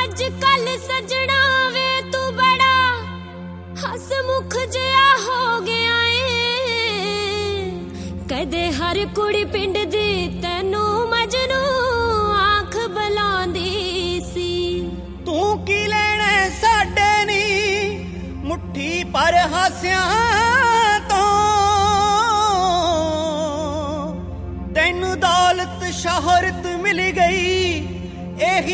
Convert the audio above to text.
ਅੱਜ-ਕੱਲ ਸਜਣਾ ਵੇ ਤੂੰ ਬੜਾ ਹਸਮੁਖ ਜਿਹਾ ਹੋ ਗਿਆ ਏ। ਕਦੇ ਹਰ ਕੁੜੀ ਪਿੰਡ ਦੀ ਤੈਨੂੰ ਮਜਨੂ ਆਖ ਬੁਲਾਉਂਦੀ ਸੀ। ਤੂੰ ਕੀ ਲੈਣਾ ਸਾਡੇ ਨੀ ਮੁੱਠੀ ਪਰ ਹਾਸਿਆਂ ਤੋਂ। ਤੈਨੂੰ ਦੌਲਤ ਸ਼ੋਹਰਤ ਮਿਲ ਗਈ ਇਹੀ